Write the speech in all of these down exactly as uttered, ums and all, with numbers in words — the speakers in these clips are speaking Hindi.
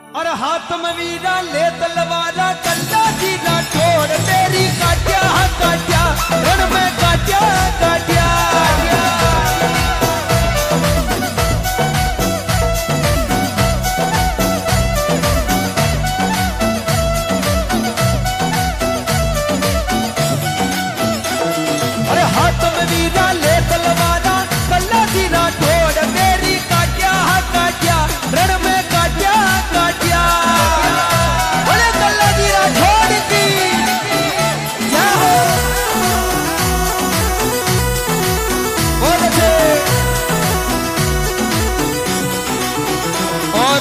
और हाथ में वीरा ले तलवारा कल्ला जी ना छोड़ तेरी काट्या काट्या रण में काट्या काट्या अरे हाथ में वीरा ले तलवारा कल्ला जी ना छोड़ तेरी काट्या काट्या रण में काट्या काट्या बोले कल्ला जी ना छोड़ की क्या हो बहुत अच्छे। और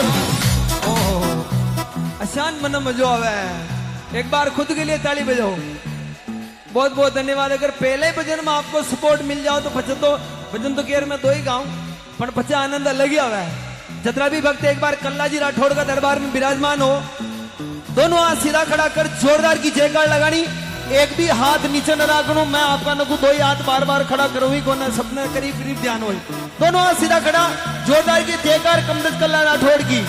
आसान मन मजो आवे एक बार खुद के लिए ताली बजाओ। बहुत बहुत धन्यवाद। अगर पहले भजन में आपको सपोर्ट मिल जाओ तो भजन तो भजन तो केयर में दो ही गाऊं पर पचा आनंद अलग ही आवा है। जतरा भी भक्त एक बार कल्ला जी राठौड़ का दरबार में विराजमान हो दोनों हाथ सीधा खड़ा कर जोरदार की जयकार लगानी। एक भी हाथ नीचे न रखनो। मैं आपका नको दो ही हाथ बार बार खड़ा करो ही कोना सपने करीब करीब ध्यान हो। दोनों हाथ सीधा खड़ा जोरदार की जयकार कमदत कल्ला राठौड़ की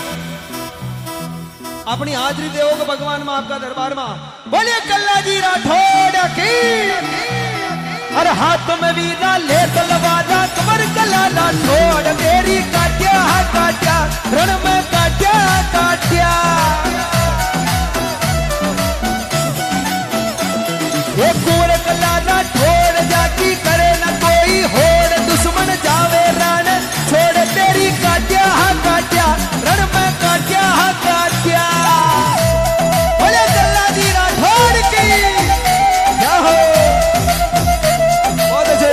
अपनी हाजरी देवोगे भगवान में आपका दरबार में। बोलिए कल्ला जी राठौड़ की। अरे हाथ में वीरा ले तलवारा कमर कला राठौड़ तेरी काट्या काट्या रण में काट्या काट्या ये कुंवर कला राठौड़ जाकी करे न कोई होड़ दुश्मन जावे रण छोड़ तेरी काट्या काट्या रण में काट्या काट्या बोले कल्ला जी राठौड़ की क्या हो बहुत अच्छे।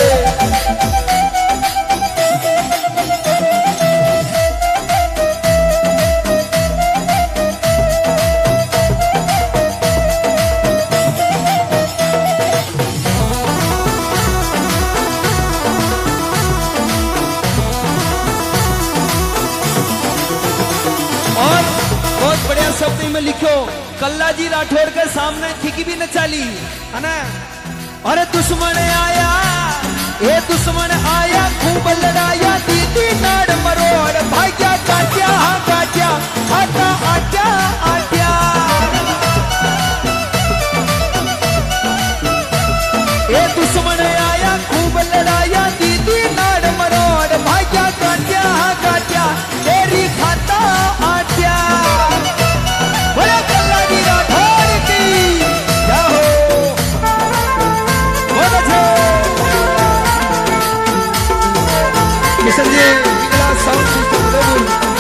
शब्द में लिखो कल्ला जी राठौड़ के सामने ठिकी भी न चाली है ना। अरे दुश्मन आया ये दुश्मन आया खूब लड़ाया दीदी नाड़ मरोड़ भाग्या काट्या काट्या आटा आट्या आट्या ये दुश्मन आया खूब लड़ाया दीदी नाड़ मरोड़ भाग्या काट्या काट्या तेरी खाता आट्या बोला कल्ला जी राठौड़ की क्या हो बहुत अच्छे। किशन जी निकला साउंड सिस्टम डबल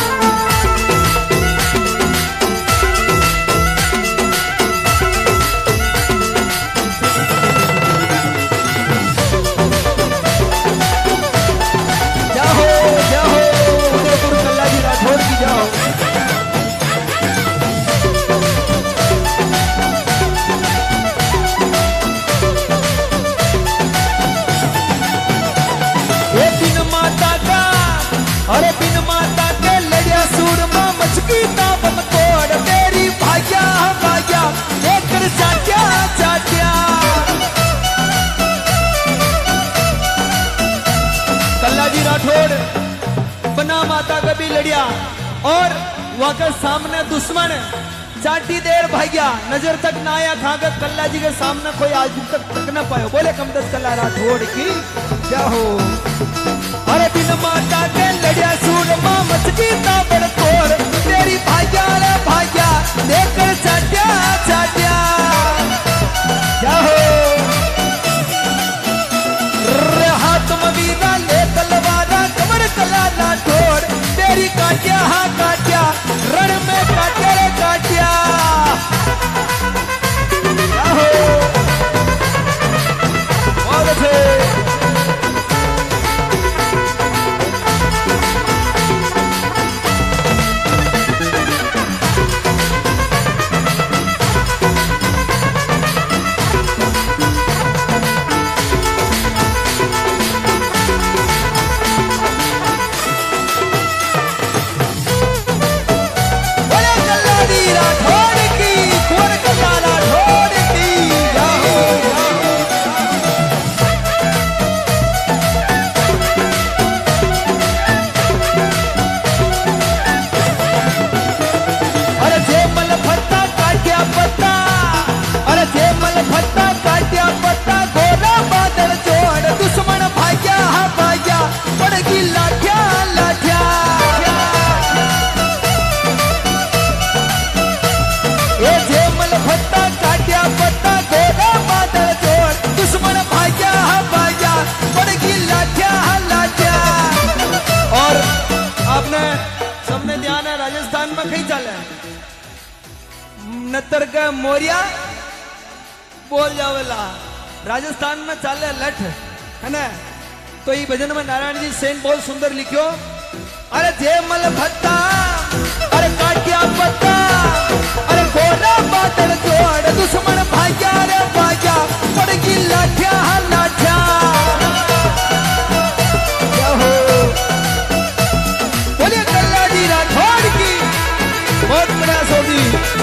जाओ जाओ उदयपुर कल्ला जी राठौड़ की जाओ। अरे बिन माता के लड़िया सूरमा मचकी ताबम तोड़ तेरी भाग्या भाग्या लेकर चाट्या चाट्या कल्ला जी राठौड़ बना माता का भी लड़िया और वहां के सामने दुश्मन चाटी देर भाग्या नजर तक ना आया खाकर कल्ला जी के सामने कोई आज तक तक न पायो। बोले कमदत कल्ला राठौड़ की क्या हो। अरे बिन माता के लड़िया सूरमा मचकी ताबड़ तोड़ तेरी भाग्या रे भाग्या देकर चाट्या चाट्या क्या हो। हाथ में वीरा ले तलवारा कमर कला राठौड़ तेरी काट्या काट्या रण में काट्या रे काट्या क्या हो बहुत अच्छे। चाले नतर के मोरिया बोल जावेला। राजस्थान में चाले लठ है ना। तो ये भजन में नारायण जी सेन बहुत सुंदर लिखियो। अरे जेमल भत्ता अरे काटिया पत्ता अरे गोरा बादल जोड़ दुश्मन भाग्या रे भाग्या पड़गी लाठिया लाठिया। बोलिए कल्लाजी राठौड़ की बहुत प्रयास होगी।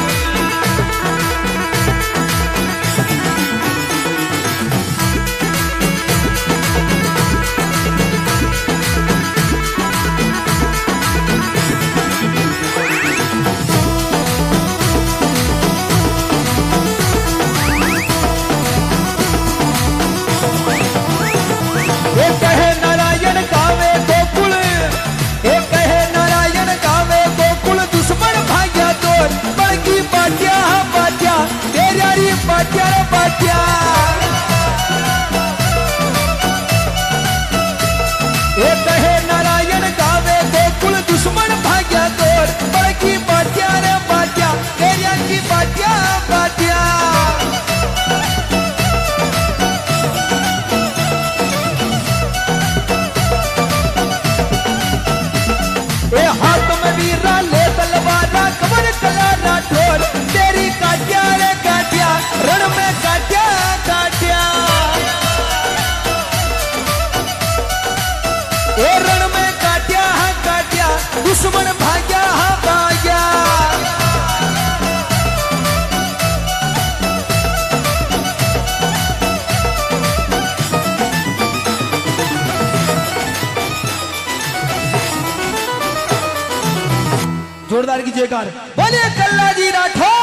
दुश्मन भाग्या हा भाग्या। जोरदार की जयकार बोलिए कल्लाजी राठौड़।